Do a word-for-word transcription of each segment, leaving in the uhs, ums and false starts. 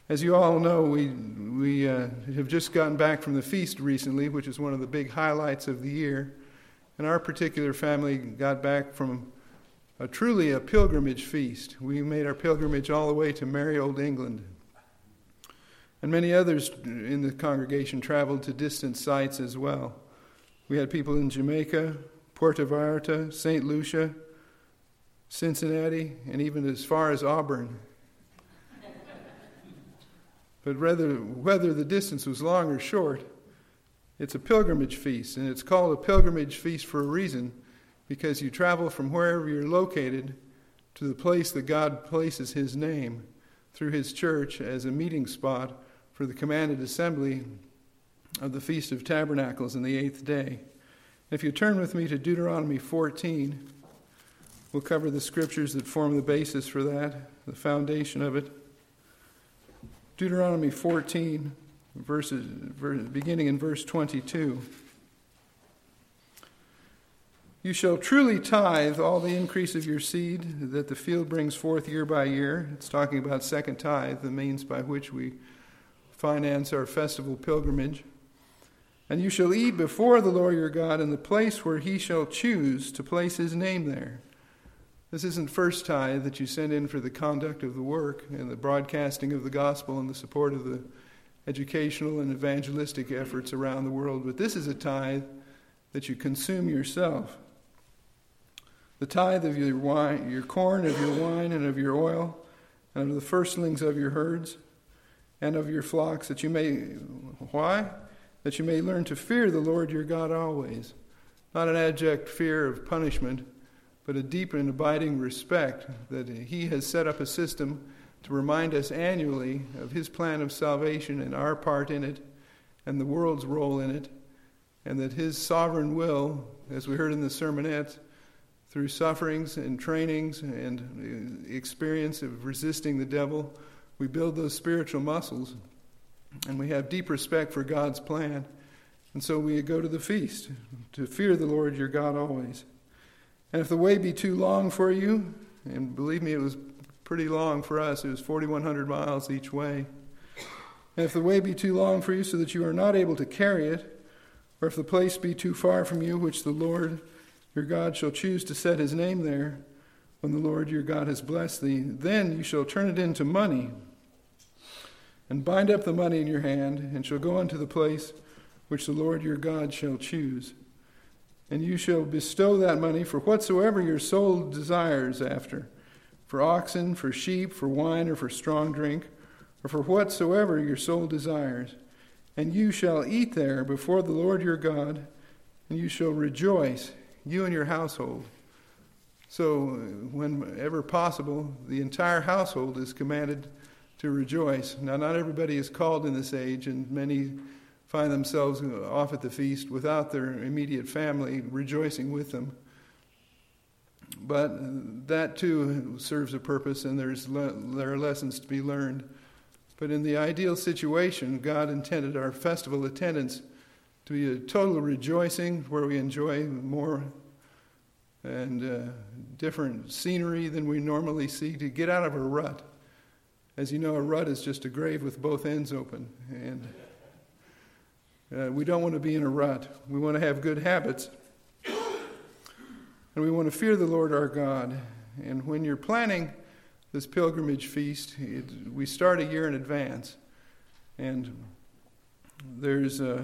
As you all know, we we uh, have just gotten back from the feast recently, which is one of the big highlights of the year. And our particular family got back from a truly a pilgrimage feast. We made our pilgrimage all the way to merry old England. And many others in the congregation traveled to distant sites as well. We had people in Jamaica, Puerto Vallarta, Saint Lucia, Cincinnati, and even as far as Auburn. But rather, whether the distance was long or short, it's a pilgrimage feast, and it's called a pilgrimage feast for a reason, because you travel from wherever you're located to the place that God places His name through His church as a meeting spot for the commanded assembly of the Feast of Tabernacles in the eighth day. If you turn with me to Deuteronomy fourteen, we'll cover the scriptures that form the basis for that, the foundation of it. Deuteronomy fourteen, verses, beginning in verse twenty-two. You shall truly tithe all the increase of your seed that the field brings forth year by year. It's talking about second tithe, the means by which we finance our festival pilgrimage. And you shall eat before the Lord your God in the place where He shall choose to place His name there. This isn't first tithe that you send in for the conduct of the work and the broadcasting of the gospel and the support of the educational and evangelistic efforts around the world, but this is a tithe that you consume yourself. The tithe of your wine, your corn, of your wine, and of your oil, and of the firstlings of your herds, and of your flocks, that you may, why? That you may learn to fear the Lord your God always. Not an abject fear of punishment, but a deep and abiding respect that He has set up a system to remind us annually of His plan of salvation and our part in it, and the world's role in it, and that His sovereign will, as we heard in the sermonette, through sufferings and trainings and experience of resisting the devil, we build those spiritual muscles, and we have deep respect for God's plan. And so we go to the feast, to fear the Lord your God always. And if the way be too long for you, and believe me, it was pretty long for us, it was forty-one hundred miles each way. And if the way be too long for you so that you are not able to carry it, or if the place be too far from you, which the Lord your God shall choose to set His name there, when the Lord your God has blessed thee, then you shall turn it into money, and bind up the money in your hand, and shall go unto the place which the Lord your God shall choose. And you shall bestow that money for whatsoever your soul desires after, for oxen, for sheep, for wine, or for strong drink, or for whatsoever your soul desires. And you shall eat there before the Lord your God, and you shall rejoice, you and your household. So, whenever possible, the entire household is commanded to rejoice. Now, not everybody is called in this age, and many find themselves off at the feast without their immediate family rejoicing with them. But that too serves a purpose, and there's le- there are lessons to be learned. But in the ideal situation, God intended our festival attendance to be a total rejoicing where we enjoy more and uh, different scenery than we normally see, to get out of a rut. As you know, a rut is just a grave with both ends open, and Uh, we don't want to be in a rut. We want to have good habits. And we want to fear the Lord our God. And when you're planning this pilgrimage feast, it, we start a year in advance. And there's uh,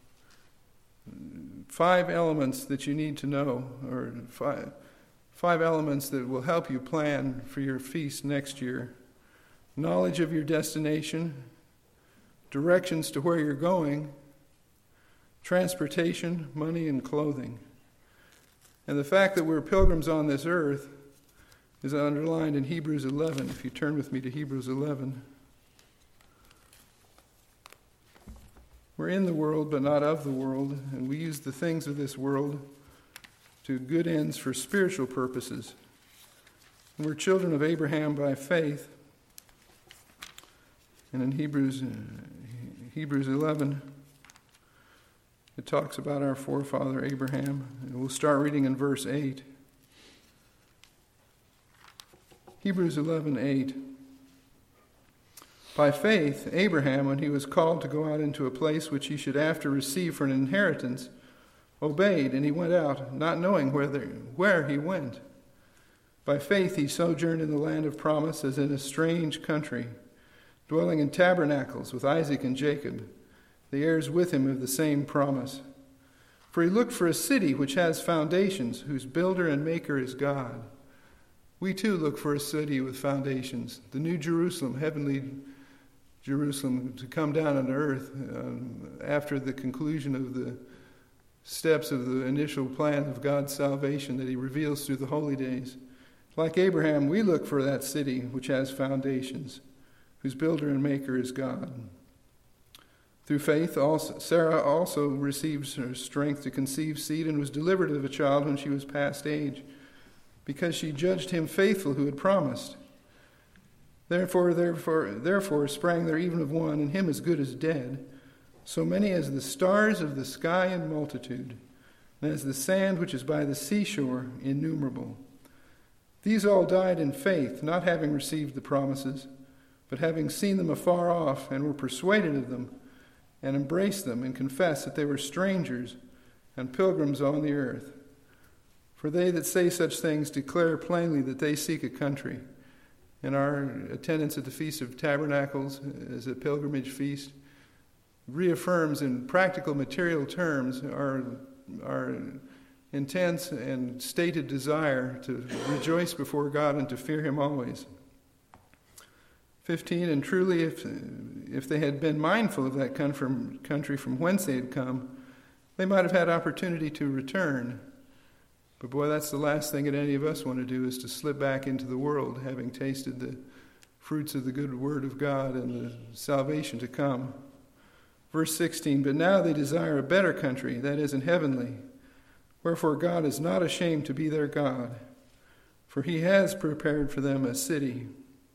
five elements that you need to know, or five, five elements that will help you plan for your feast next year. Knowledge of your destination, directions to where you're going, transportation, money, and clothing. And the fact that we're pilgrims on this earth is underlined in Hebrews eleven. If you turn with me to Hebrews eleven. We're in the world, but not of the world, and we use the things of this world to good ends for spiritual purposes. And we're children of Abraham by faith. And in Hebrews, uh, Hebrews eleven, it talks about our forefather Abraham. And we'll start reading in verse eight. Hebrews eleven eight. By faith, Abraham, when he was called to go out into a place which he should after receive for an inheritance, obeyed, and he went out, not knowing whether, where he went. By faith he sojourned in the land of promise as in a strange country, dwelling in tabernacles with Isaac and Jacob, the heirs with him of the same promise. For he looked for a city which has foundations, whose builder and maker is God. We too look for a city with foundations, the new Jerusalem, heavenly Jerusalem, to come down on earth um, after the conclusion of the steps of the initial plan of God's salvation that he reveals through the holy days. Like Abraham, we look for that city which has foundations, whose builder and maker is God. Through faith, also, Sarah also received her strength to conceive seed and was delivered of a child when she was past age, because she judged him faithful who had promised. Therefore, therefore, therefore sprang there even of one, and him as good as dead, so many as the stars of the sky in multitude, and as the sand which is by the seashore innumerable. These all died in faith, not having received the promises, but having seen them afar off, and were persuaded of them, and embraced them, and confessed that they were strangers and pilgrims on the earth. For they that say such things declare plainly that they seek a country. And our attendance at the Feast of Tabernacles as a pilgrimage feast reaffirms in practical material terms our, our intense and stated desire to rejoice before God and to fear him always. fifteen, and truly if, if they had been mindful of that country from whence they had come, they might have had opportunity to return. But boy, that's the last thing that any of us want to do, is to slip back into the world, having tasted the fruits of the good word of God and the salvation to come. Verse sixteen, but now they desire a better country, that is, in heavenly. Wherefore God is not ashamed to be their God, for he has prepared for them a city.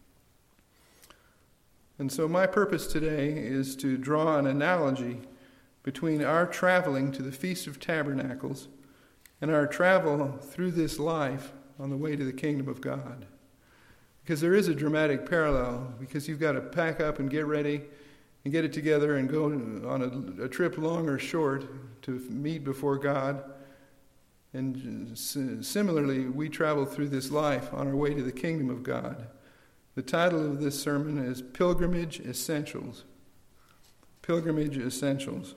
And so my purpose today is to draw an analogy between our traveling to the Feast of Tabernacles and our travel through this life on the way to the kingdom of God. Because there is a dramatic parallel, because you've got to pack up and get ready and get it together and go on a, a trip long or short to meet before God. And similarly, we travel through this life on our way to the kingdom of God. The title of this sermon is Pilgrimage Essentials. Pilgrimage Essentials.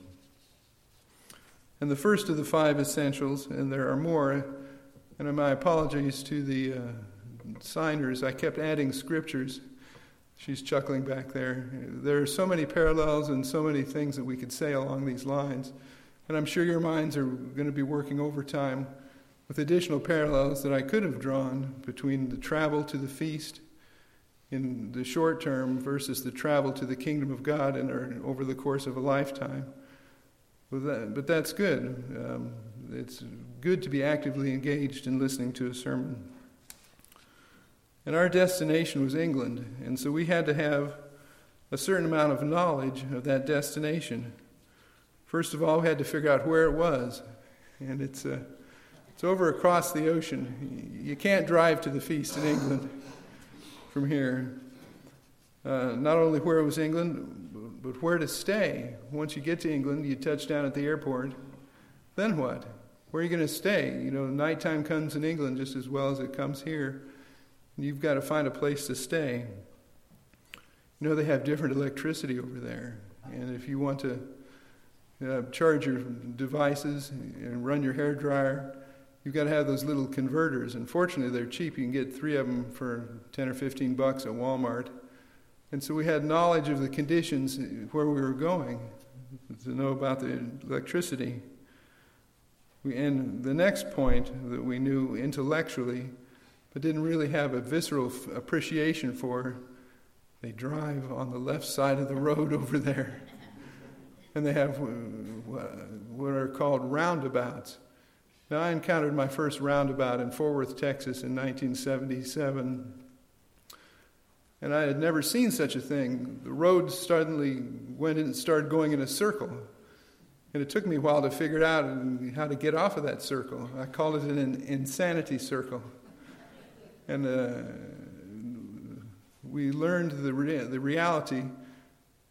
And the first of the five essentials, and there are more, and my apologies to the uh, signers, I kept adding scriptures. She's chuckling back there. There are so many parallels and so many things that we could say along these lines. And I'm sure your minds are going to be working overtime with additional parallels that I could have drawn between the travel to the feast in the short term versus the travel to the kingdom of God in our, over the course of a lifetime. But, that, but that's good. Um, it's good to be actively engaged in listening to a sermon. And our destination was England, and so we had to have a certain amount of knowledge of that destination. First of all, we had to figure out where it was, and it's uh, it's over across the ocean. You can't drive to the feast in England from here. Uh, not only where it was England, but where to stay. Once you get to England, you touch down at the airport. Then what? Where are you going to stay? You know, nighttime comes in England just as well as it comes here. You've got to find a place to stay. You know, they have different electricity over there. And if you want to uh, charge your devices and run your hairdryer, you've got to have those little converters. And fortunately, they're cheap. You can get three of them for ten or fifteen bucks at Walmart. And so we had knowledge of the conditions where we were going to know about the electricity. We, and the next point that we knew intellectually, but didn't really have a visceral f- appreciation for, they drive on the left side of the road over there. And they have what are called roundabouts. Now, I encountered my first roundabout in Fort Worth, Texas in nineteen seventy-seven. And I had never seen such a thing. The road suddenly went and started going in a circle. And it took me a while to figure out how to get off of that circle. I called it an insanity circle. And uh, we learned the, re- the reality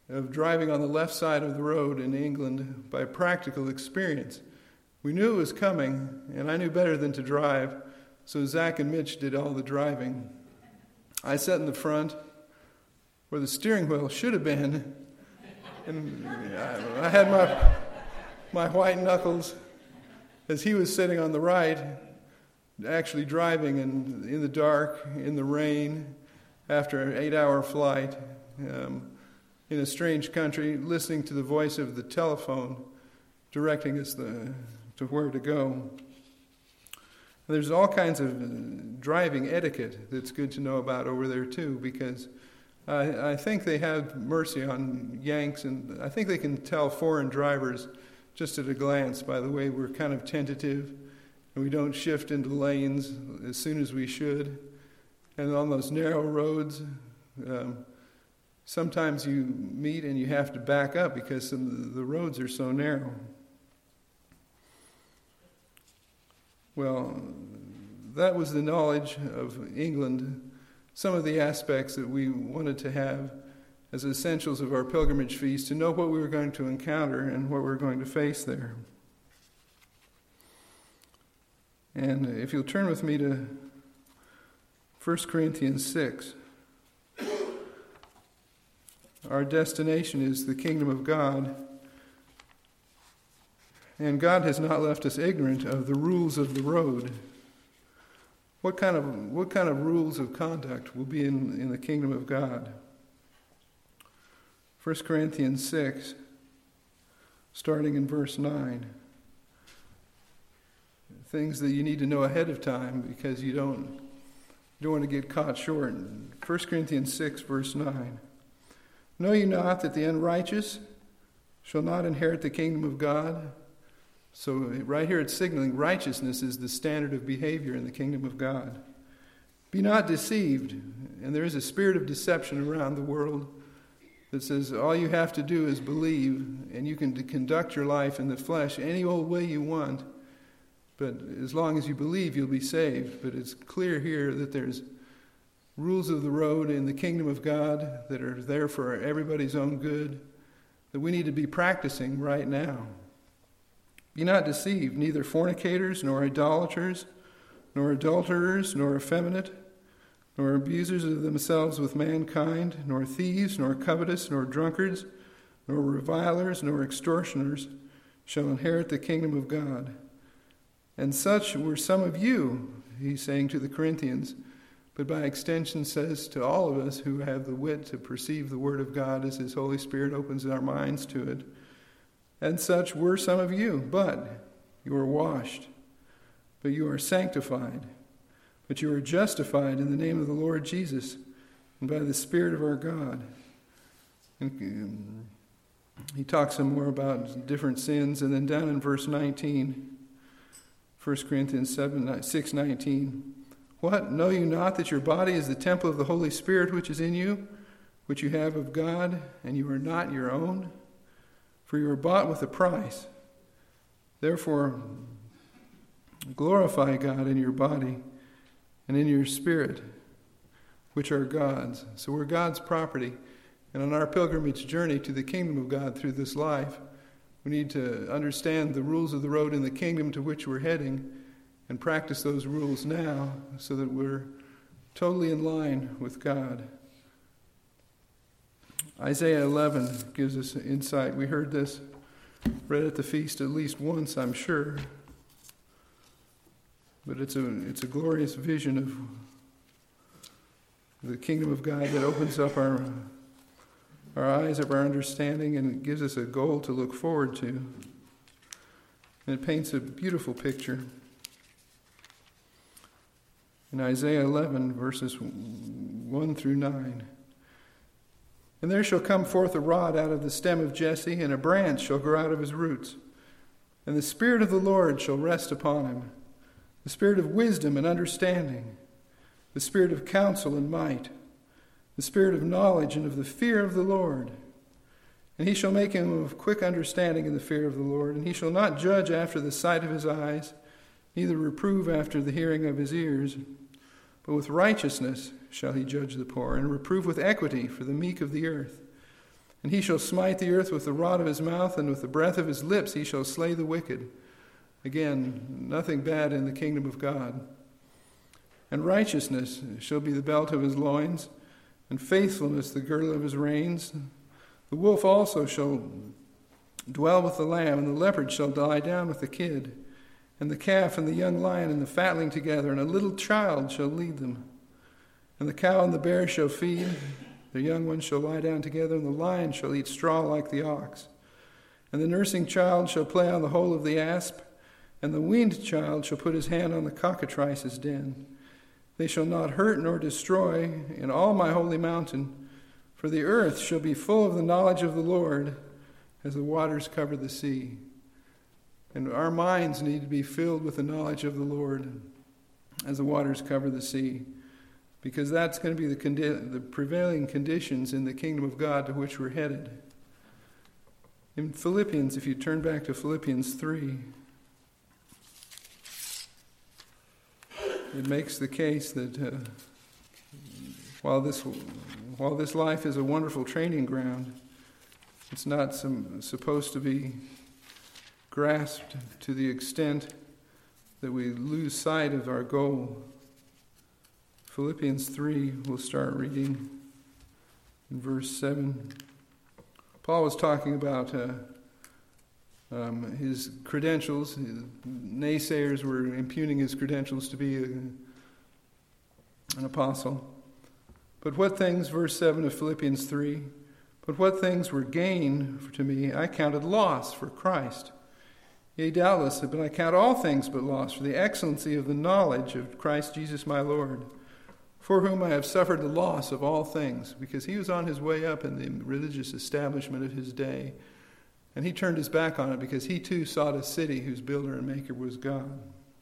of driving on the left side of the road in England by practical experience. We knew it was coming, and I knew better than to drive, so Zach and Mitch did all the driving. I sat in the front, where the steering wheel should have been, and I, I had my my white knuckles as he was sitting on the right, actually driving in, in the dark, in the rain, after an eight-hour flight, um, in a strange country, listening to the voice of the telephone, directing us the, to where to go. There's all kinds of driving etiquette that's good to know about over there, too, because I, I think they have mercy on Yanks, and I think they can tell foreign drivers just at a glance by the way we're kind of tentative, and we don't shift into lanes as soon as we should. And on those narrow roads, um, sometimes you meet and you have to back up because the, the roads are so narrow. Well, that was the knowledge of England, some of the aspects that we wanted to have as essentials of our pilgrimage feast, to know what we were going to encounter and what we were going to face there. And if you'll turn with me to First Corinthians six. Our destination is the kingdom of God, and God has not left us ignorant of the rules of the road. What kind of what kind of rules of conduct will be in, in the kingdom of God? First Corinthians six, starting in verse nine. Things that you need to know ahead of time because you don't, you don't want to get caught short. First Corinthians six, verse nine. Know ye not that the unrighteous shall not inherit the kingdom of God? So right here it's signaling righteousness is the standard of behavior in the kingdom of God. Be not deceived. And there is a spirit of deception around the world that says all you have to do is believe, and you can conduct your life in the flesh any old way you want. But as long as you believe, you'll be saved. But it's clear here that there's rules of the road in the kingdom of God that are there for everybody's own good, that we need to be practicing right now. Be not deceived, neither fornicators, nor idolaters, nor adulterers, nor effeminate, nor abusers of themselves with mankind, nor thieves, nor covetous, nor drunkards, nor revilers, nor extortioners shall inherit the kingdom of God. And such were some of you, he's saying to the Corinthians, but by extension says to all of us who have the wit to perceive the word of God as his Holy Spirit opens our minds to it. And such were some of you, but you are washed, but you are sanctified, but you are justified in the name of the Lord Jesus and by the Spirit of our God. And he talks some more about different sins, and then down in verse nineteen, First Corinthians six nineteen. What? Know you not that your body is the temple of the Holy Spirit which is in you, which you have of God, and you are not your own? For you are bought with a price. Therefore, glorify God in your body and in your spirit, which are God's. So we're God's property. And on our pilgrimage journey to the kingdom of God through this life, we need to understand the rules of the road in the kingdom to which we're heading and practice those rules now so that we're totally in line with God. Isaiah eleven gives us insight. We heard this read at the feast at least once, I'm sure. But it's a it's a glorious vision of the kingdom of God that opens up our our eyes of our understanding and gives us a goal to look forward to. And it paints a beautiful picture. In Isaiah eleven, verses one through nine. And there shall come forth a rod out of the stem of Jesse, and a branch shall grow out of his roots. And the Spirit of the Lord shall rest upon him, the Spirit of wisdom and understanding, the Spirit of counsel and might, the Spirit of knowledge and of the fear of the Lord. And he shall make him of quick understanding in the fear of the Lord, and he shall not judge after the sight of his eyes, neither reprove after the hearing of his ears. But with righteousness shall he judge the poor, and reprove with equity for the meek of the earth. And he shall smite the earth with the rod of his mouth, and with the breath of his lips he shall slay the wicked. Again, nothing bad in the kingdom of God. And righteousness shall be the belt of his loins, and faithfulness the girdle of his reins. The wolf also shall dwell with the lamb, and the leopard shall lie down with the kid, and the calf and the young lion and the fatling together, and a little child shall lead them. And the cow and the bear shall feed, the young ones shall lie down together, and the lion shall eat straw like the ox. And the nursing child shall play on the hole of the asp, and the weaned child shall put his hand on the cockatrice's den. They shall not hurt nor destroy in all my holy mountain, for the earth shall be full of the knowledge of the Lord as the waters cover the sea. And our minds need to be filled with the knowledge of the Lord as the waters cover the sea, because that's going to be the, condi- the prevailing conditions in the kingdom of God to which we're headed. In Philippians, if you turn back to Philippians three, it makes the case that uh, while this while this life is a wonderful training ground, it's not some, supposed to be grasped to the extent that we lose sight of our goal. Philippians three, we'll start reading in verse seven. Paul was talking about uh, um, his credentials. His naysayers were impugning his credentials to be a, an apostle. But what things, verse seven of Philippians three, but what things were gain to me, I counted loss for Christ. Yea, doubtless, but I count all things but loss for the excellency of the knowledge of Christ Jesus my Lord, for whom I have suffered the loss of all things, because he was on his way up in the religious establishment of his day, and he turned his back on it because he too sought a city whose builder and maker was God.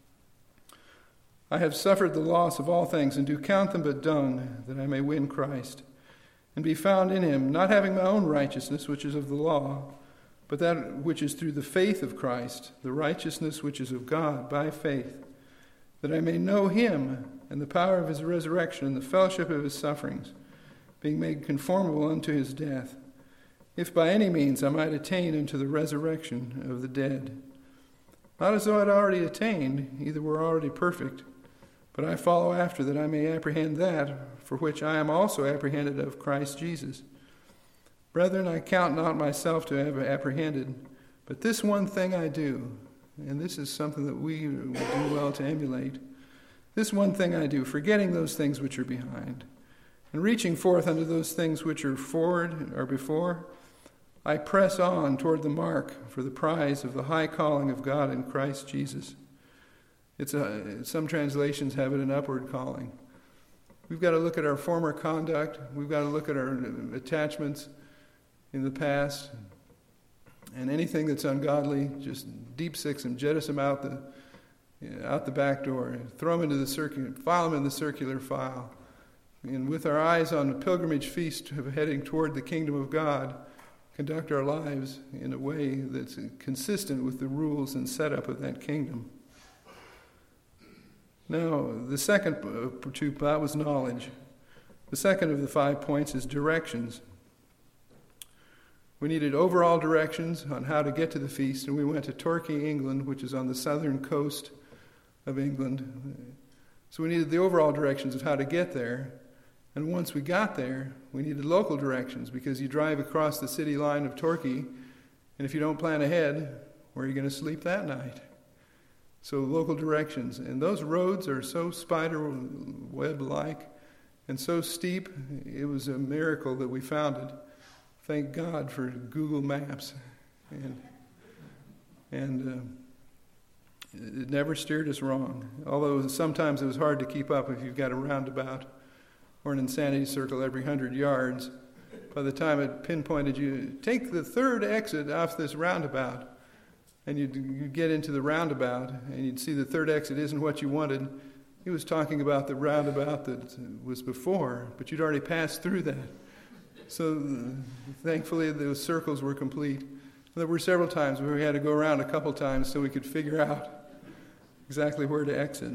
I have suffered the loss of all things, and do count them but dung, that I may win Christ, and be found in him, not having my own righteousness, which is of the law, but that which is through the faith of Christ, the righteousness which is of God by faith, that I may know him and the power of his resurrection and the fellowship of his sufferings, being made conformable unto his death, if by any means I might attain unto the resurrection of the dead. Not as though I had already attained, either were already perfect, but I follow after, that I may apprehend that for which I am also apprehended of Christ Jesus. Brethren, I count not myself to have apprehended, but this one thing I do, and this is something that we would do well to emulate. This one thing I do, forgetting those things which are behind, and reaching forth unto those things which are forward or before, I press on toward the mark for the prize of the high calling of God in Christ Jesus. It's a, some translations have it an upward calling. We've got to look at our former conduct. We've got to look at our attachments in the past, and anything that's ungodly, just deep six them, jettison them out the you know, out the back door, throw them into the circular, file them in the circular file, and with our eyes on the pilgrimage feast of heading toward the kingdom of God, conduct our lives in a way that's consistent with the rules and setup of that kingdom. Now, the second uh, two, that was knowledge. The second of the five points is directions. We needed overall directions on how to get to the feast, and we went to Torquay, England, which is on the southern coast of England. So we needed the overall directions of how to get there. And once we got there, we needed local directions, because you drive across the city line of Torquay, and if you don't plan ahead, where are you going to sleep that night? So local directions. And those roads are so spider web-like and so steep, it was a miracle that we found it. Thank God for Google Maps. And, and uh, it never steered us wrong. Although sometimes it was hard to keep up if you've got a roundabout or an insanity circle every hundred yards. By the time it pinpointed you, take the third exit off this roundabout, and you'd, you'd get into the roundabout, and you'd see the third exit isn't what you wanted. He was talking about the roundabout that was before, but you'd already passed through that. So uh, thankfully those circles were complete. There were several times where we had to go around a couple times so we could figure out exactly where to exit.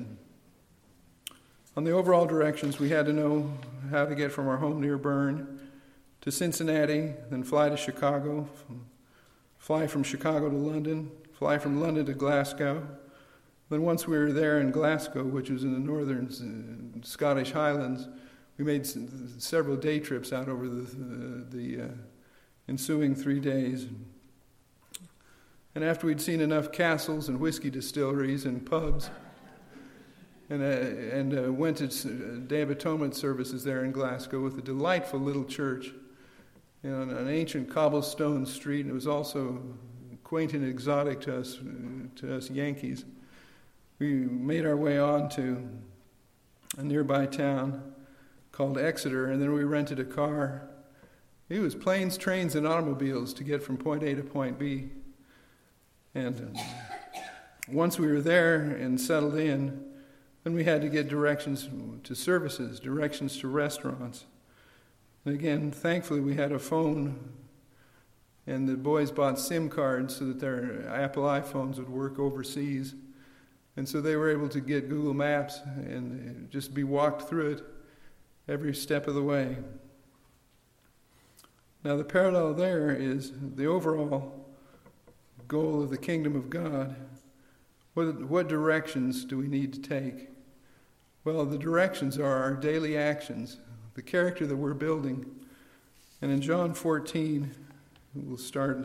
On the overall directions, we had to know how to get from our home near Bern to Cincinnati, then fly to Chicago, fly from Chicago to London, fly from London to Glasgow. Then once we were there in Glasgow, which was in the northern uh, Scottish Highlands, we made s- several day trips out over the, uh, the uh, ensuing three days. And after we'd seen enough castles and whiskey distilleries and pubs, and, uh, and uh, went to Day of Atonement services there in Glasgow with a delightful little church, you know, on an ancient cobblestone street, and it was also quaint and exotic to us, to us Yankees. We made our way on to a nearby town called Exeter, and then we rented a car. It was planes, trains, and automobiles to get from point A to point B. And uh, once we were there and settled in, then we had to get directions to services, directions to restaurants. And again, thankfully, we had a phone, and the boys bought SIM cards so that their Apple iPhones would work overseas. And so they were able to get Google Maps and just be walked through it every step of the way. Now, the parallel there is the overall goal of the kingdom of God. What, what directions do we need to take? Well, the directions are our daily actions, the character that we're building. And in John fourteen, we'll start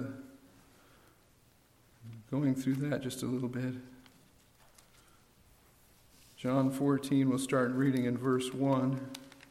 going through that just a little bit. John fourteen, we'll start reading in verse one.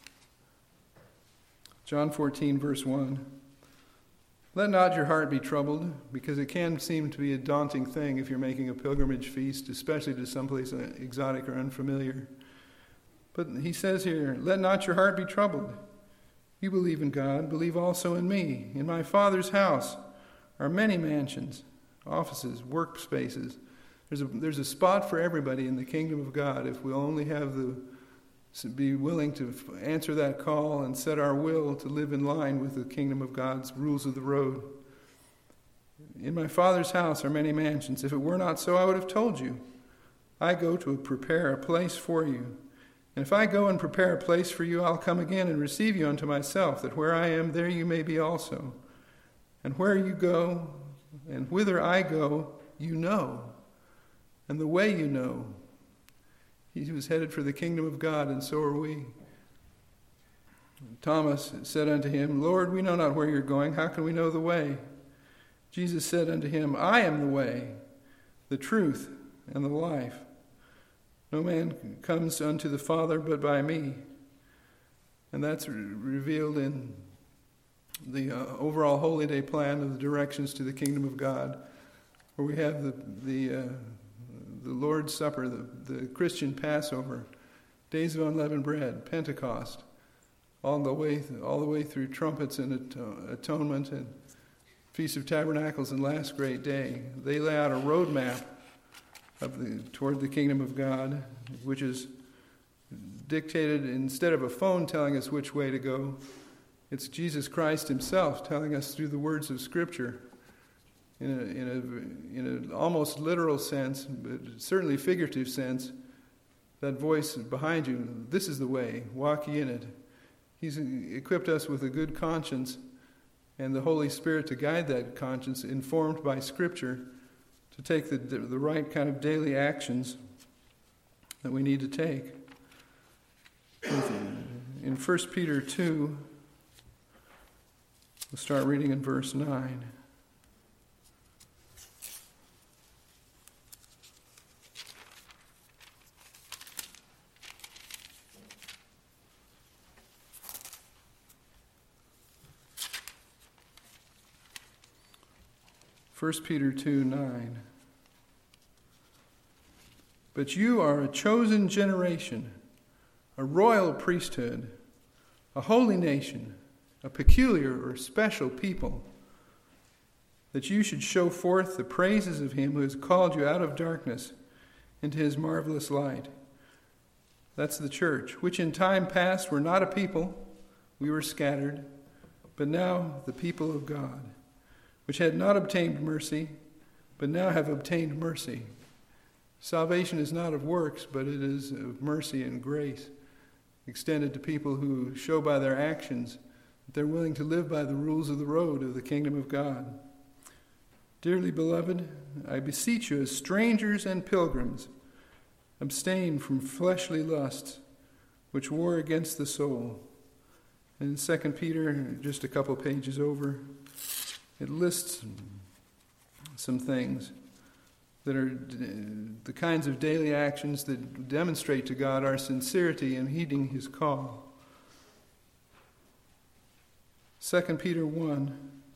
John fourteen, verse one. Let not your heart be troubled, because it can seem to be a daunting thing if you're making a pilgrimage feast, especially to someplace exotic or unfamiliar. But he says here, let not your heart be troubled. You believe in God, believe also in me. In my Father's house are many mansions, offices, workspaces. There's a, there's a spot for everybody in the kingdom of God if we'll only have the be willing to answer that call and set our will to live in line with the kingdom of God's rules of the road. In my Father's house are many mansions. If it were not so, I would have told you. I go to prepare a place for you. And if I go and prepare a place for you, I'll come again and receive you unto myself, that where I am, there you may be also. And where you go, and whither I go, you know. And the way you know. He was headed for the kingdom of God, and so are we. Thomas said unto him, Lord, we know not where you're going. How can we know the way? Jesus said unto him, I am the way, the truth, and the life. No man comes unto the Father but by me. And that's re- revealed in the uh, overall Holy Day plan of the directions to the kingdom of God, where we have the the uh, the Lord's Supper, the, the Christian Passover, Days of Unleavened Bread, Pentecost, all the way all the way through trumpets and atonement and Feast of Tabernacles and Last Great Day. They lay out a roadmap of the toward the kingdom of God, which is dictated instead of a phone telling us which way to go. It's Jesus Christ himself telling us through the words of Scripture. In a, in a, in an almost literal sense, but certainly figurative sense, that voice behind you, this is the way, walk ye in it. He's equipped us with a good conscience and the Holy Spirit to guide that conscience, informed by Scripture, to take the, the right kind of daily actions that we need to take. In First Peter two, we'll start reading in verse nine. First Peter two nine. But you are a chosen generation, a royal priesthood, a holy nation, a peculiar or special people, that you should show forth the praises of him who has called you out of darkness into his marvelous light. That's the church, which in time past were not a people, we were scattered, but now the people of God, which had not obtained mercy, but now have obtained mercy. Salvation is not of works, but it is of mercy and grace, extended to people who show by their actions that they're willing to live by the rules of the road of the kingdom of God. Dearly beloved, I beseech you as strangers and pilgrims, abstain from fleshly lusts which war against the soul. In Second Peter, just a couple pages over, it lists some things that are the kinds of daily actions that demonstrate to God our sincerity in heeding his call. Second Peter one,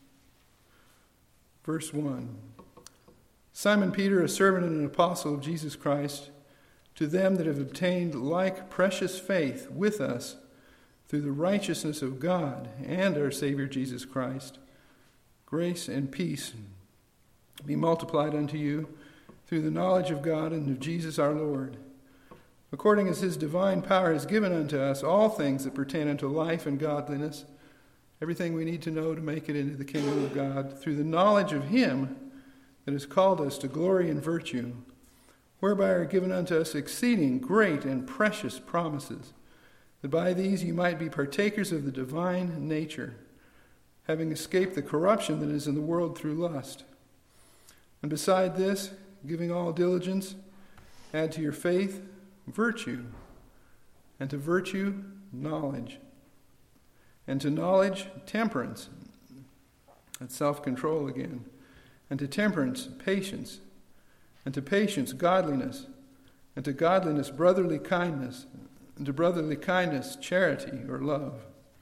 verse one. Simon Peter, a servant and an apostle of Jesus Christ, to them that have obtained like precious faith with us through the righteousness of God and our Savior Jesus Christ, grace and peace be multiplied unto you through the knowledge of God and of Jesus our Lord, according as his divine power has given unto us all things that pertain unto life and godliness, everything we need to know to make it into the kingdom of God, through the knowledge of him that has called us to glory and virtue, whereby are given unto us exceeding great and precious promises, that by these you might be partakers of the divine nature, having escaped the corruption that is in the world through lust. And beside this, giving all diligence, add to your faith virtue, and to virtue knowledge, and to knowledge temperance, that's self-control again, and to temperance patience, and to patience godliness, and to godliness brotherly kindness, and to brotherly kindness charity or love.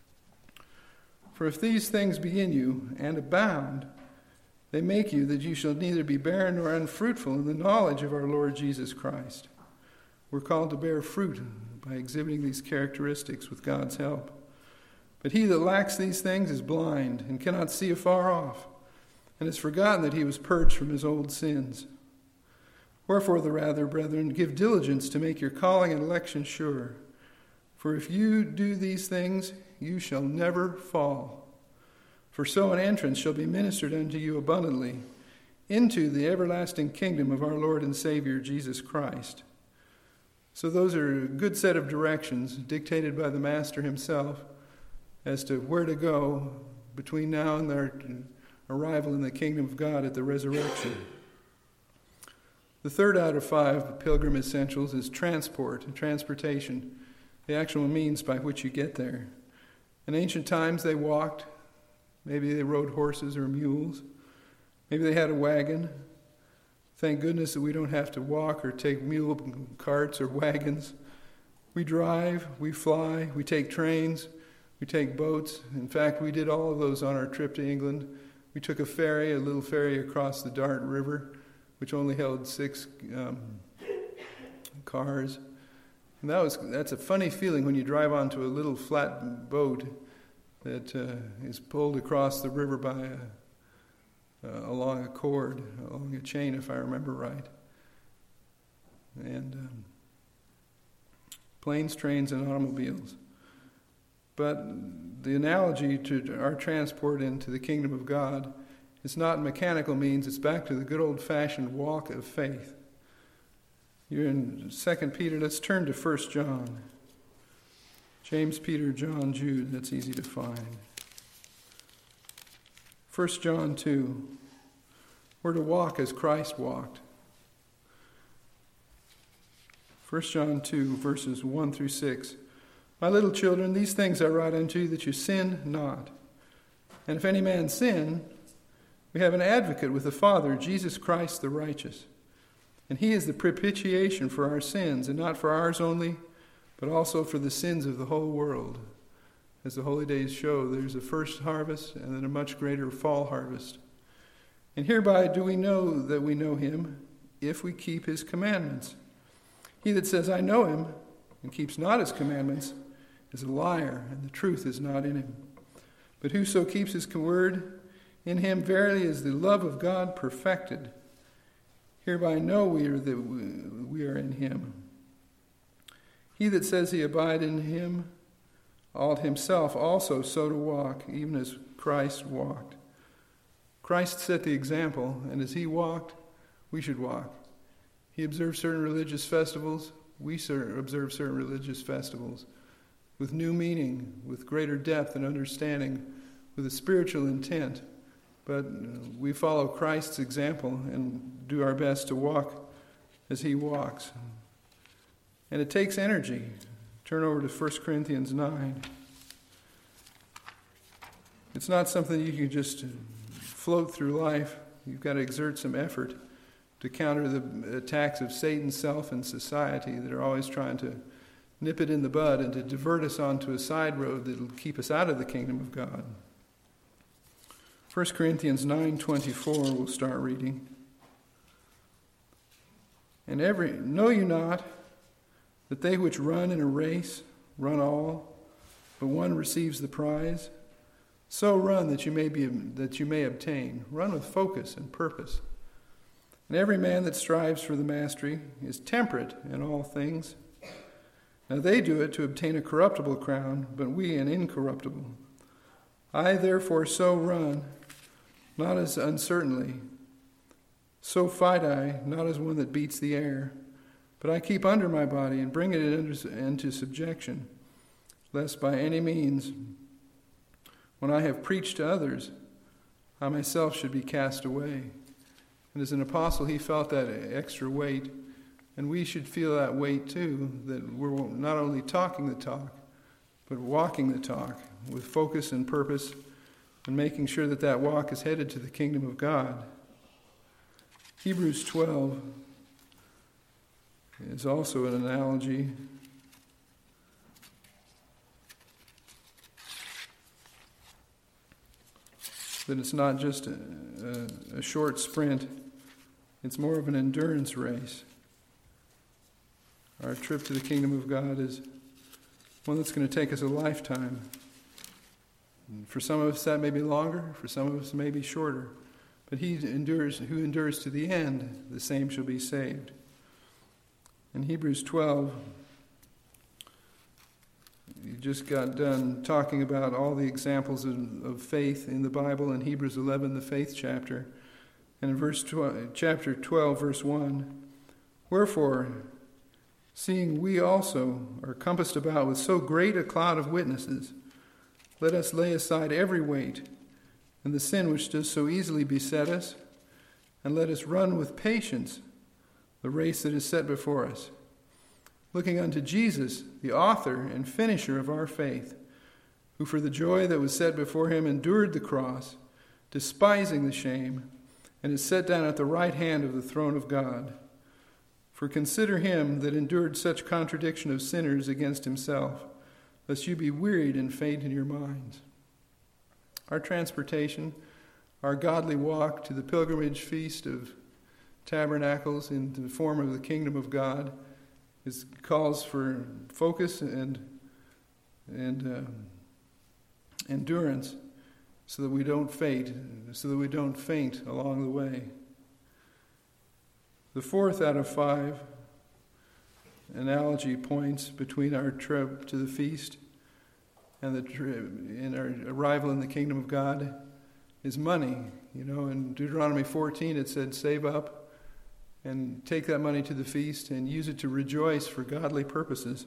For if these things be in you and abound, they make you that you shall neither be barren nor unfruitful in the knowledge of our Lord Jesus Christ. We're called to bear fruit by exhibiting these characteristics with God's help. But he that lacks these things is blind and cannot see afar off, and has forgotten that he was purged from his old sins. Wherefore the rather, brethren, give diligence to make your calling and election sure. For if you do these things, you shall never fall. For so an entrance shall be ministered unto you abundantly into the everlasting kingdom of our Lord and Savior Jesus Christ. So those are a good set of directions dictated by the Master himself as to where to go between now and our arrival in the kingdom of God at the resurrection. The third out of five pilgrim essentials is transport and transportation, the actual means by which you get there. In ancient times they walked. Maybe they rode horses or mules. Maybe they had a wagon. Thank goodness that we don't have to walk or take mule carts or wagons. We drive, we fly, we take trains, we take boats. In fact, we did all of those on our trip to England. We took a ferry, a little ferry across the Dart River, which only held six um, cars. And that was that's a funny feeling when you drive onto a little flat boat that uh, is pulled across the river by a, uh, along a cord, along a chain, if I remember right. And um, planes, trains, and automobiles. But the analogy to our transport into the kingdom of God is not mechanical means. It's back to the good old-fashioned walk of faith. You're in Second Peter. Let's turn to First John. James, Peter, John, Jude, that's easy to find. First John two, we're to walk as Christ walked. First John two, verses one through six. My little children, these things I write unto you that you sin not. And if any man sin, we have an advocate with the Father, Jesus Christ the righteous. And he is the propitiation for our sins, and not for ours only, but also for the sins of the whole world. As the holy days show, there's a first harvest and then a much greater fall harvest. And hereby do we know that we know him, if we keep his commandments. He that says, I know him, and keeps not his commandments, is a liar, and the truth is not in him. But whoso keeps his word, in him verily is the love of God perfected. Hereby know we are that we are in him. He that says he abide in him ought himself also so to walk, even as Christ walked. Christ set the example, and as he walked, we should walk. He observed certain religious festivals. We observe certain religious festivals. with new meaning, with greater depth and understanding, with a spiritual intent. But we follow Christ's example and do our best to walk as he walks. And it takes energy. Turn over to First Corinthians nine. It's not something you can just float through life. You've got to exert some effort to counter the attacks of Satan's self and society that are always trying to nip it in the bud and to divert us onto a side road that will keep us out of the kingdom of God. First Corinthians nine twenty-four, we'll start reading. And every know you not that they which run in a race run all, but one receives the prize? So run that you may be that you may obtain. Run with focus and purpose. And every man that strives for the mastery is temperate in all things. Now they do it to obtain a corruptible crown, but we an incorruptible. I therefore so run, not as uncertainly. So fight I, not as one that beats the air, but I keep under my body and bring it into subjection, lest by any means, when I have preached to others, I myself should be cast away. And as an apostle, he felt that extra weight, and we should feel that weight too, that we're not only talking the talk, but walking the talk with focus and purpose, and making sure that that walk is headed to the kingdom of God. Hebrews twelve is also an analogy. That it's not just a, a, a short sprint, it's more of an endurance race. Our trip to the kingdom of God is one that's going to take us a lifetime. For some of us that may be longer, for some of us it may be shorter. But he endures, who endures to the end, the same shall be saved. In Hebrews twelve, you just got done talking about all the examples of, of faith in the Bible. In Hebrews eleven, the faith chapter. And in verse twelve, chapter twelve, verse one, wherefore, seeing we also are compassed about with so great a cloud of witnesses, let us lay aside every weight and the sin which does so easily beset us, and let us run with patience the race that is set before us, looking unto Jesus, the author and finisher of our faith, who for the joy that was set before him endured the cross, despising the shame, and is set down at the right hand of the throne of God. For consider him that endured such contradiction of sinners against himself, lest you be wearied and faint in your minds. Our transportation, our godly walk to the pilgrimage feast of tabernacles in the form of the kingdom of God, is calls for focus and and uh, endurance, so that we don't faint, so that we don't faint along the way. The fourth out of five analogy points between our trip to the feast and the trip in our arrival in the kingdom of God is money. You know, in Deuteronomy fourteen it said, save up and take that money to the feast and use it to rejoice for godly purposes.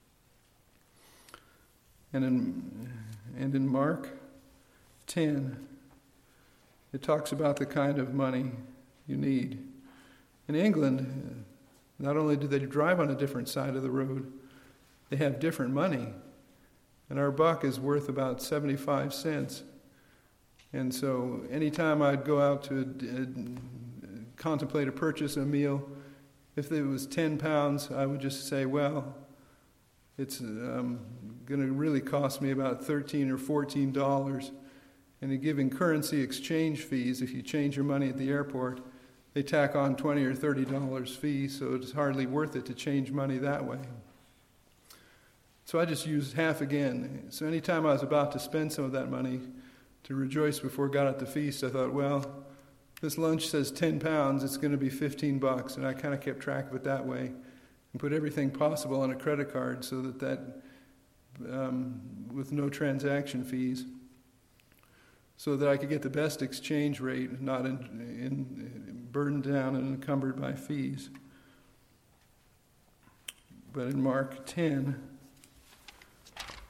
And in and in Mark ten, it talks about the kind of money you need. In England, not only do they drive on a different side of the road, they have different money. And our buck is worth about seventy-five cents. And so anytime I'd go out to uh, contemplate a purchase, a meal, if it was ten pounds, I would just say, well, it's um, going to really cost me about thirteen or fourteen dollars. And in giving currency exchange fees, if you change your money at the airport, they tack on twenty or thirty dollars fee, so it's hardly worth it to change money that way. So I just used half again. So anytime I was about to spend some of that money to rejoice before God at the feast, I thought, well, this lunch says ten pounds, it's going to be fifteen bucks. And I kind of kept track of it that way and put everything possible on a credit card so that that, um, with no transaction fees, so that I could get the best exchange rate, not in, in, burdened down and encumbered by fees. But in Mark ten,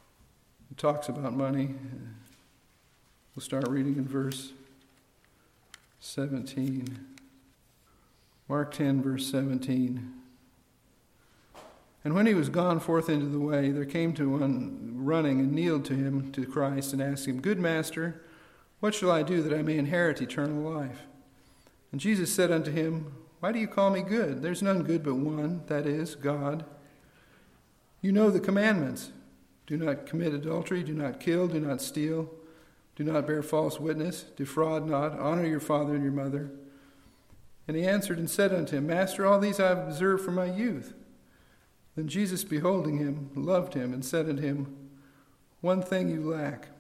talks about money. We'll start reading in verse seventeen. Mark ten, verse seventeen. And when he was gone forth into the way, there came to one running and kneeled to him, to Christ, and asked him, Good master, what shall I do that I may inherit eternal life? And Jesus said unto him, Why do you call me good? There's none good but one, that is, God. You know the commandments. Do not commit adultery, do not kill, do not steal, do not bear false witness, defraud not, honor your father and your mother. And he answered and said unto him, Master, all these I have observed from my youth. Then Jesus, beholding him, loved him, and said unto him, One thing you lack.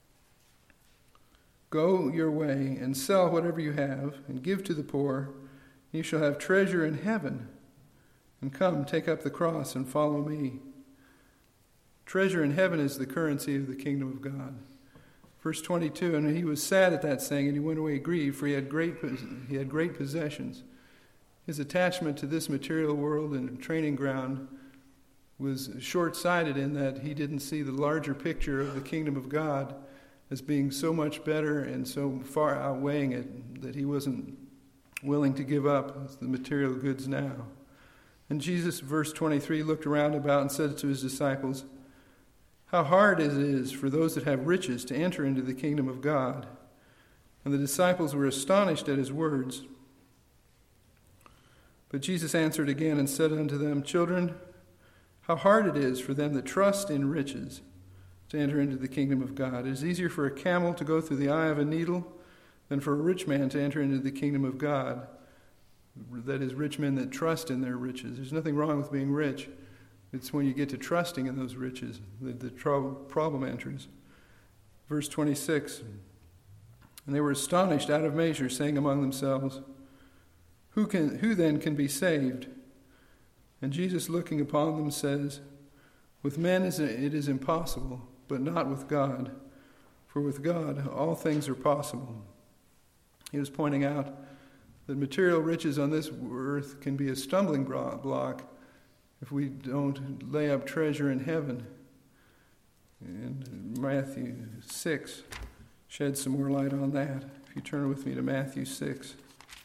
Go your way, and sell whatever you have, and give to the poor, and you shall have treasure in heaven. And come, take up the cross, and follow me. Treasure in heaven is the currency of the kingdom of God. Verse twenty-two, and he was sad at that saying, and he went away grieved, for he had great he had great possessions. His attachment to this material world and training ground was short-sighted in that he didn't see the larger picture of the kingdom of God as being so much better and so far outweighing it that he wasn't willing to give up the material goods now. And Jesus, verse twenty-three, looked around about and said to his disciples, How hard it is for those that have riches to enter into the kingdom of God. And the disciples were astonished at his words. But Jesus answered again and said unto them, Children, how hard it is for them that trust in riches to enter into the kingdom of God. It is easier for a camel to go through the eye of a needle than for a rich man to enter into the kingdom of God. That is, rich men that trust in their riches. There's nothing wrong with being rich. It's when you get to trusting in those riches that the tro- problem enters. Verse twenty-six, and they were astonished out of measure, saying among themselves, Who can, who then can be saved? And Jesus, looking upon them, says, With men it is impossible, but not with God. For with God all things are possible. He was pointing out that material riches on this earth can be a stumbling block if we don't lay up treasure in heaven. And Matthew six sheds some more light on that. If you turn with me to Matthew six.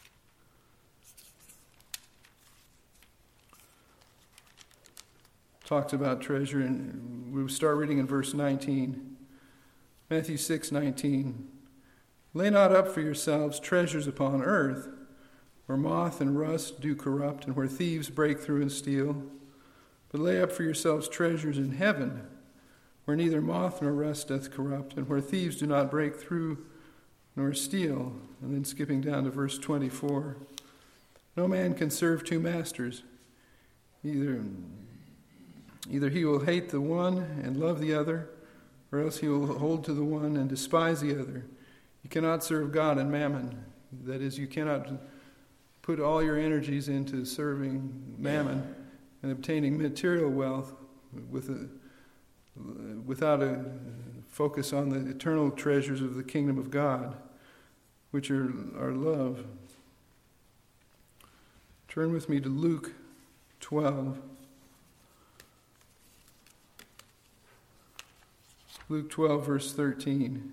Talks about treasure, and we'll start reading in verse nineteen. Matthew six nineteen. Lay not up for yourselves treasures upon earth, where moth and rust do corrupt, and where thieves break through and steal. But lay up for yourselves treasures in heaven, where neither moth nor rust doth corrupt, and where thieves do not break through nor steal. And then skipping down to verse twenty-four. No man can serve two masters. Either, either he will hate the one and love the other, or else he will hold to the one and despise the other. You cannot serve God and mammon. That is, you cannot put all your energies into serving mammon and obtaining material wealth with a, without a focus on the eternal treasures of the kingdom of God, which are, are love. Turn with me to Luke twelve. Luke twelve, verse thirteen.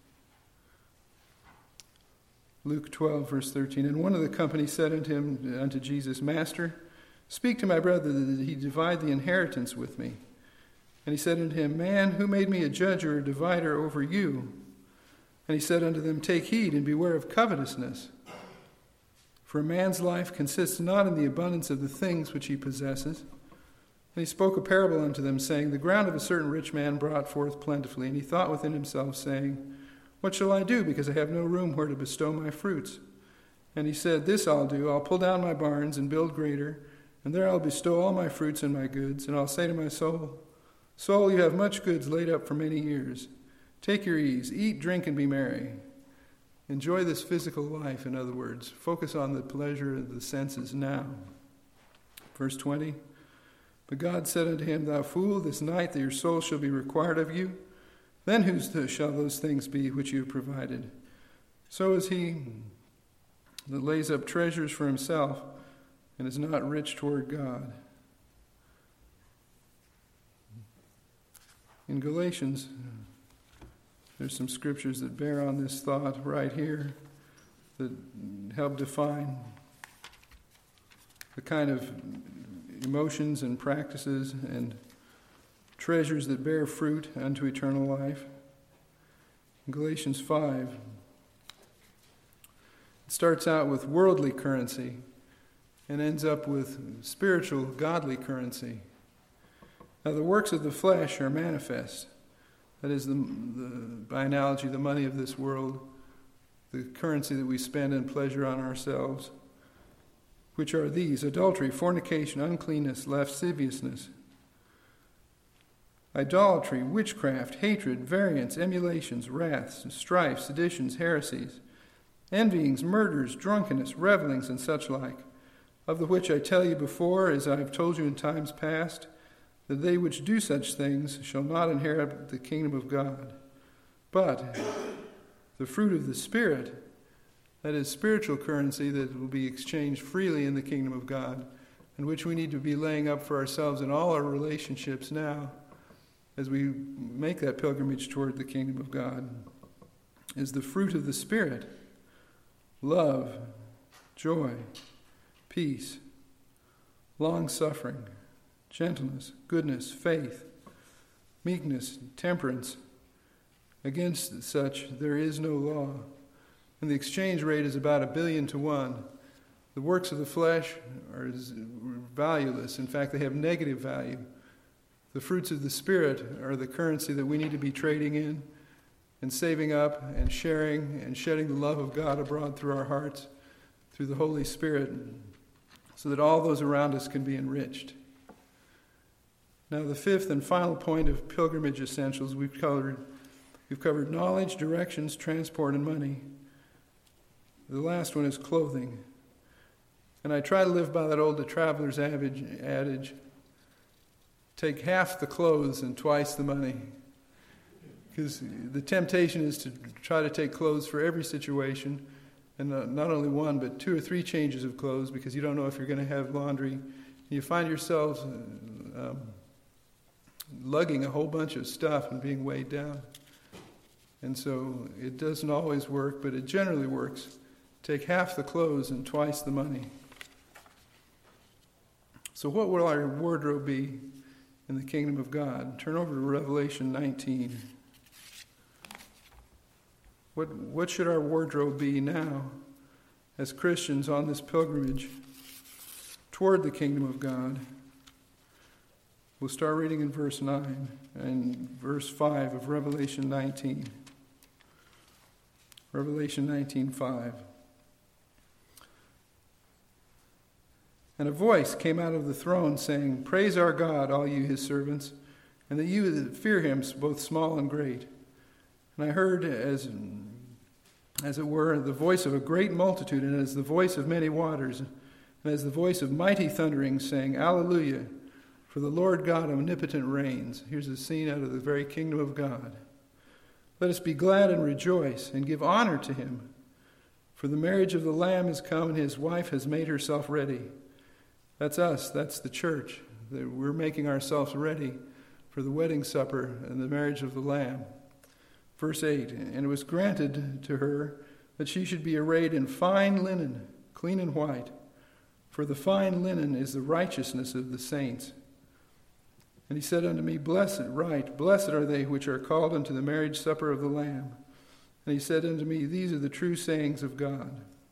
Luke twelve, verse thirteen. And one of the company said unto him, unto Jesus, Master, speak to my brother that he divide the inheritance with me. And he said unto him, Man, who made me a judge or a divider over you? And he said unto them, Take heed and beware of covetousness. For a man's life consists not in the abundance of the things which he possesses. And he spoke a parable unto them, saying, The ground of a certain rich man brought forth plentifully. And he thought within himself, saying, What shall I do, because I have no room where to bestow my fruits? And he said, This I'll do, I'll pull down my barns and build greater, and there I'll bestow all my fruits and my goods. And I'll say to my soul, Soul, you have much goods laid up for many years. Take your ease, eat, drink, and be merry. Enjoy this physical life, in other words. Focus on the pleasure of the senses now. Verse twenty, But God said unto him, Thou fool, this night that your soul shall be required of you. Then whose shall those things be which you have provided? So is he that lays up treasures for himself and is not rich toward God. In Galatians, there's some scriptures that bear on this thought right here that help define the kind of emotions and practices and treasures that bear fruit unto eternal life. In Galatians five, it starts out with worldly currency and ends up with spiritual, godly currency. Now the works of the flesh are manifest. That is, the, the, by analogy, the money of this world, the currency that we spend in pleasure on ourselves, which are these: adultery, fornication, uncleanness, lasciviousness, idolatry, witchcraft, hatred, variance, emulations, wraths, strife, seditions, heresies, envyings, murders, drunkenness, revelings, and such like, of the which I tell you before, as I have told you in times past, that they which do such things shall not inherit the kingdom of God. But the fruit of the Spirit, that is spiritual currency that will be exchanged freely in the kingdom of God, and which we need to be laying up for ourselves in all our relationships now as we make that pilgrimage toward the kingdom of God, is the fruit of the Spirit: love, joy, peace, long-suffering, gentleness, goodness, faith, meekness, temperance. Against such there is no law. And the exchange rate is about a billion to one. The works of the flesh are valueless. In fact, they have negative value. The fruits of the Spirit are the currency that we need to be trading in and saving up and sharing and shedding the love of God abroad through our hearts, through the Holy Spirit, so that all those around us can be enriched. Now, the fifth and final point of pilgrimage essentials, we've covered, we've covered knowledge, directions, transport, and money. The last one is clothing. And I try to live by that old traveler's adage, take half the clothes and twice the money. Because the temptation is to try to take clothes for every situation, and not only one, but two or three changes of clothes, because you don't know if you're going to have laundry. You find yourselves um, lugging a whole bunch of stuff and being weighed down. And so it doesn't always work, but it generally works. Take half the clothes and twice the money. So what will our wardrobe be in the kingdom of God? Turn over to Revelation nineteen. What, what should our wardrobe be now as Christians on this pilgrimage toward the kingdom of God? We'll start reading in verse nine and verse five of Revelation nineteen. Revelation nineteen five. And a voice came out of the throne saying, "Praise our God, all you his servants, and that you that fear him, both small and great." And I heard, as, as it were, the voice of a great multitude, and as the voice of many waters, and as the voice of mighty thundering, saying, "Alleluia, for the Lord God omnipotent reigns." Here's a scene out of the very kingdom of God. "Let us be glad and rejoice, and give honor to him. For the marriage of the Lamb is come, and his wife has made herself ready." That's us, that's the church. We're making ourselves ready for the wedding supper and the marriage of the Lamb. Verse eight, "And it was granted to her that she should be arrayed in fine linen, clean and white, for the fine linen is the righteousness of the saints. And he said unto me, Blessed, right, blessed are they which are called unto the marriage supper of the Lamb. And he said unto me, These are the true sayings of God."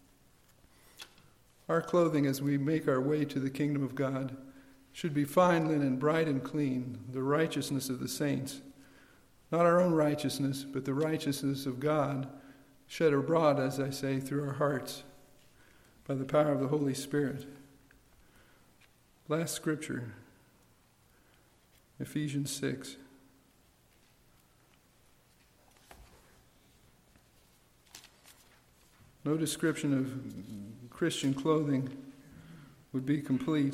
Our clothing as we make our way to the kingdom of God should be fine linen, bright and clean, the righteousness of the saints. Not our own righteousness, but the righteousness of God, shed abroad, as I say, through our hearts by the power of the Holy Spirit. Last scripture, Ephesians six. No description of Christian clothing would be complete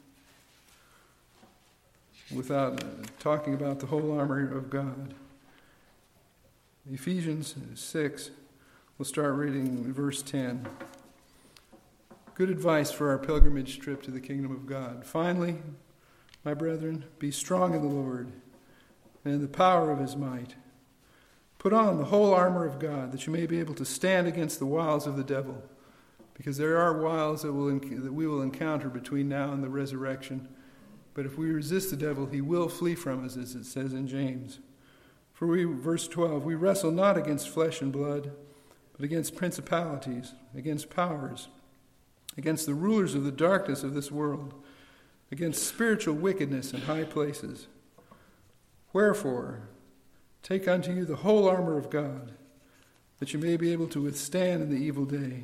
without talking about the whole armor of God. Ephesians six, we'll start reading in verse ten. Good advice for our pilgrimage trip to the kingdom of God. "Finally, my brethren, be strong in the Lord and in the power of his might. Put on the whole armor of God, that you may be able to stand against the wiles of the devil, because there are wiles that, will, that we will encounter between now and the resurrection. But if we resist the devil, he will flee from us, as it says in James. For we, verse twelve, we wrestle not against flesh and blood, but against principalities, against powers, against the rulers of the darkness of this world, against spiritual wickedness in high places. Wherefore, take unto you the whole armor of God, that you may be able to withstand in the evil day.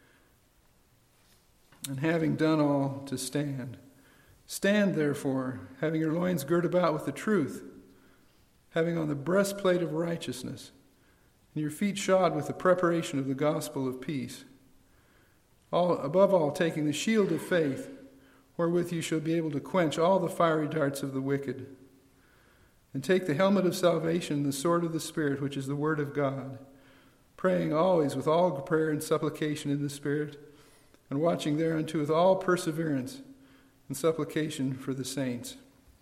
And having done all, to stand. Stand, therefore, having your loins girt about with the truth, having on the breastplate of righteousness, and your feet shod with the preparation of the gospel of peace. All, above all, taking the shield of faith, wherewith you shall be able to quench all the fiery darts of the wicked. And take the helmet of salvation and the sword of the Spirit, which is the word of God, praying always with all prayer and supplication in the Spirit, and watching thereunto with all perseverance and supplication for the saints.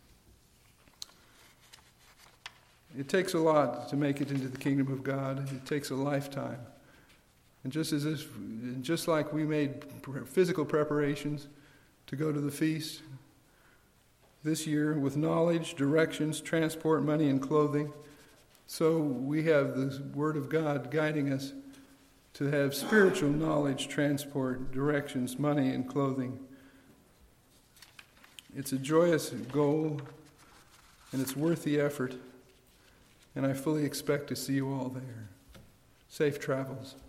It takes a lot to make it into the kingdom of God. It takes a lifetime. And just as if, just like we made physical preparations to go to the feast this year with knowledge, directions, transport, money, and clothing, so we have the Word of God guiding us to have spiritual knowledge, transport, directions, money, and clothing. It's a joyous goal, and it's worth the effort, and I fully expect to see you all there. Safe travels.